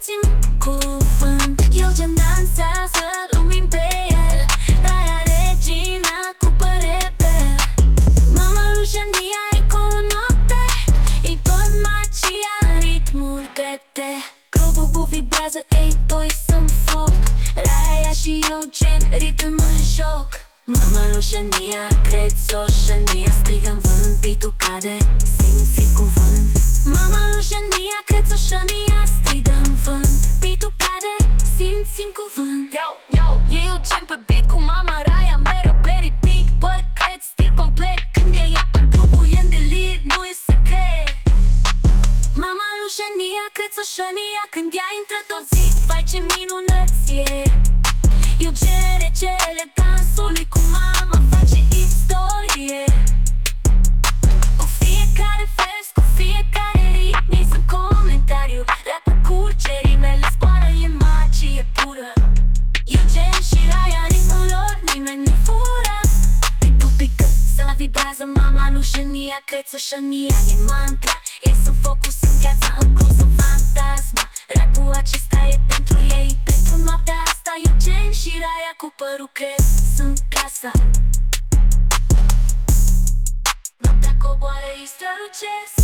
ultim cuvânt. El ce dansează lumini pe el, Raya regina cu părere. Mama lui Shania e colo noapte, e tot magia în ritmul tete. Grupul vibrează, ei doi sunt foc, Raya și Eugen, ritm în joc. Mama lui Shania, crezi-o, Shania, strigă în vânt, beat-ul cade, simți cuvânt. Mama lui Shania, crezi-o, Shania, strigă în vânt, beat-ul cade, simți cuvânt. Eugen pe beat cu mama Raya, mereu pe repeat, băi, cred, stil complet. Când e ea pe grupul e în delir, nu e secret. Mama lui Shania, crezi-o, Shania, când ea intră tot zi, face minunăți, Eugen rece elegansul lui cu mama face istorie. Cu fiecare vers, cu fiecare ritm, ei sunt comentariu. Rap-ul curge, rimele zboară, e magie pură. Eugen și Raya, ritmul lor, nimeni nu fură. Beat-ul pică, sala vibrează, mama lui Shania, crezi-o, Shania, e mantra. Ei sunt focus în viața, în cruz, un fantasma. Rap-ul acesta e pentru ei, pentru noaptea asta. Eugen și Raya cu părul crez, sunt casa. Noaptea coboară, îi strălucesc.